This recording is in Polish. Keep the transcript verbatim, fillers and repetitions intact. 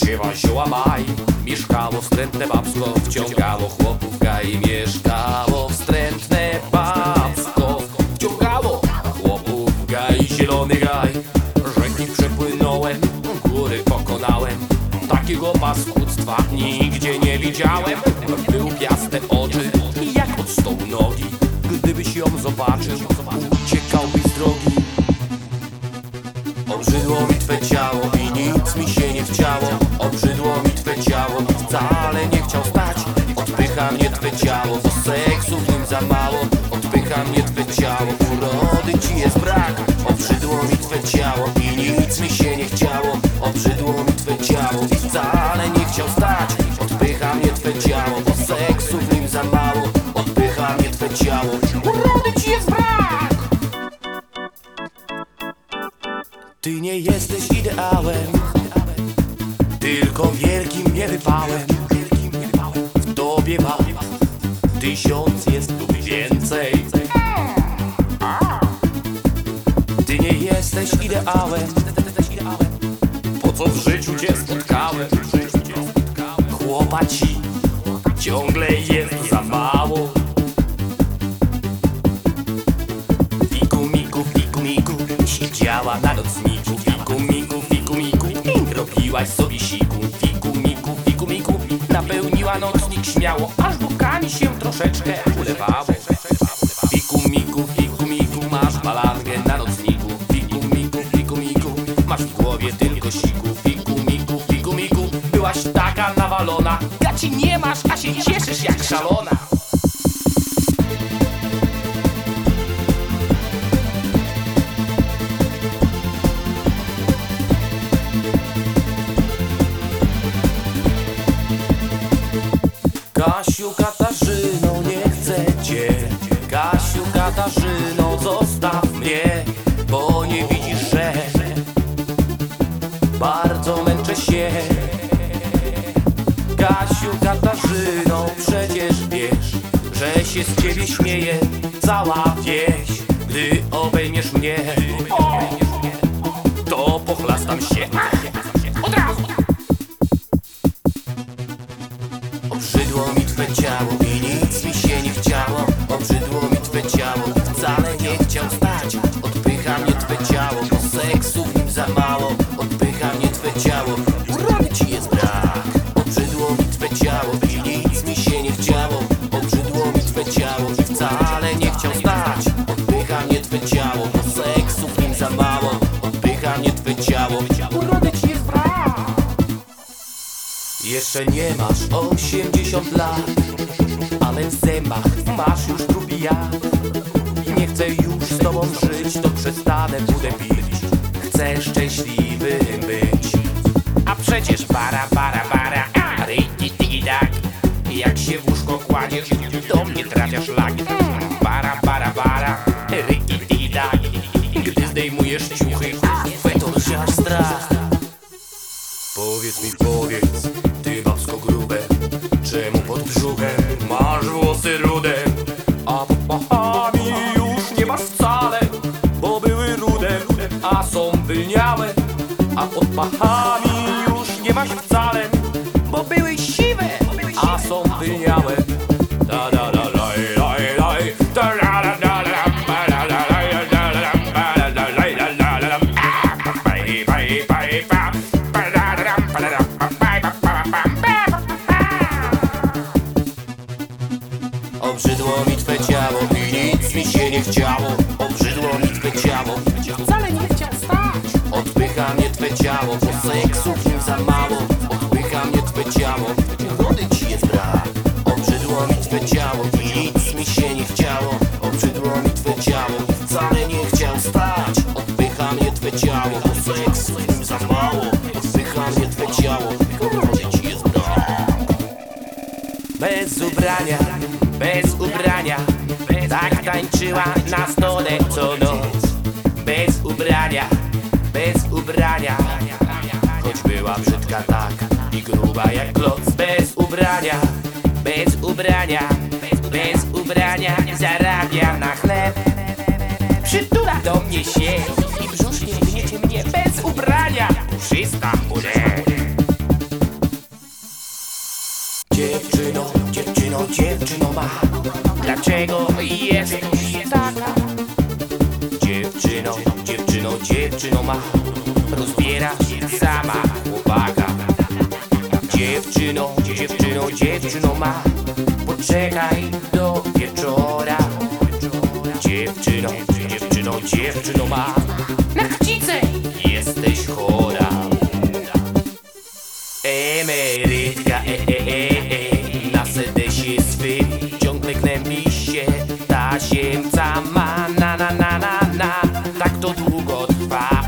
śpiewa zioła maj. Mieszkało wstrętne babsko, wciągało chłopów gaj. Mieszkało wstrętne babsko, wciągało chłopów gaj. Zielony gaj, rzeki przepłynąłem, góry pokonałem. Takiego paskudztwa nigdzie nie widziałem. Był piastem oczy, jak od stołu nogi. Gdybyś ją zobaczył, uciekałbyś z drogi. Obrzydło mi twe ciało i nic mi się nie chciało. Obrzydło mi twe ciało i wcale nie chciał stać. Odpycha mnie twe ciało, bo seksu w nim za mało. Odpycha mnie twe ciało, urody ci jest brak. Obrzydło mi twe ciało i nic mi się nie chciało. Obrzydło mi twe ciało i wcale nie chciał stać. Odpycha mnie twe ciało, bo seksu w nim za mało. Odpycha mnie twe ciało, urody ci jest brak. Ty nie jesteś ideałem, tylko wielkim niewypałem. W tobie ma tysiąc jest lub więcej. Ty nie jesteś ideałem, po co w życiu cię spotkałem. Chłopa ci ciągle jest za mało. Fiku miku, fiku miku, siedziała na nocniku. Fiku miku, fiku miku, robiłaś sobie siku. Fiku miku, fiku miku, napełniła nocnik śmiało, aż bokami się troszeczkę ulewało. Fiku miku, fiku miku, masz malangę na nocniku. Fiku miku, fiku miku, masz w głowie tylko siku. Fiku miku, fiku miku, byłaś taka nawalona. Gaci nie masz, a się cieszysz jak szalona. Kasiu, Katarzyno, nie chcę cię. Kasiu, Katarzyno, zostaw mnie, bo nie widzisz, że bardzo męczę się. Kasiu, Katarzyno, przecież wiesz, że się z ciebie śmieje cała wieś. Gdy obejmiesz mnie, to pochlastam się od razu. Obrzydło mi twe ciało i nic mi się nie chciało. Obrzydło mi twe ciało i wcale nie chciał stać. Odpycha mnie twe ciało, bo seksu w nim za mało. Odpycha mnie twe ciało, urody ci jest brak. Obrzydło mi twe ciało i nic mi się nie chciało. Obrzydło mi twe ciało i wcale nie chciał stać. Odpycha mnie twe ciało, bo seksu w nim za mało. Odpycha mnie twe ciało, urody ci jest brak. Jeszcze nie masz osiemdziesiąt lat, ale w zębach masz już drugi jad. I nie chcę już z tobą żyć, to przestanę budę pić. Chcę szczęśliwym być. A przecież bara, bara, bara, a ryki, tiki, tak. Jak się w łóżko kładziesz, do mnie trafia szlak. Bara, bara, bara, ryki, tiki, tak. Gdy zdejmujesz ciuchy, fetor się aż strach. Powiedz mi, powiedz, ty babsko grube, czemu pod brzuchem masz włosy rude? A pod pachami już nie masz wcale, bo były rude, a są wylniałe. A pod pachami już nie masz wcale, bo były siwe, a są wylniałe. Da da da da da da da da da da. Obrzydło mi twe ciało i nic mi się nie chciało. Obrzydło mi twe ciało, wcale nie chciał stać. Odpycha mnie twe ciało, bo seksu w nim za mało. Odpycha mnie twe ciało, wody ci jest brak. Obrzydło mi twe ciało i nic mi się nie chciało. Obrzydło mi twe ciało, wcale nie chciał stać. Odpycha mnie twe ciało, bo seksu w nim za mało. Odpycha mnie twe ciało, wody ci jest brak. Bez ubrania, bez ubrania, tak tańczyła na stole co noc. Bez ubrania, bez ubrania, choć była brzydka tak i gruba jak kloc. Bez ubrania, bez ubrania, bez ubrania, zarabia na chleb. Przytula do mnie się i brzusznie gniecie mnie. Bez ubrania, puszysta, Dziewczyno, dziewczyno, dziewczyno ma. Dlaczego jesteś taka? Dziewczyno, dziewczyno, dziewczyno ma. Rozbiera sama chłopaka. Dziewczyno, dziewczyno, dziewczyno ma. Poczekaj do wieczora. Dziewczyno, dziewczyno, dziewczyno ma. Na chcicę jesteś chora. Emerytka, e, e, e, e, na sedesie swym ciągle gnębi się. Tasiemca ma, na, na, na, na, na. Tak to długo trwa.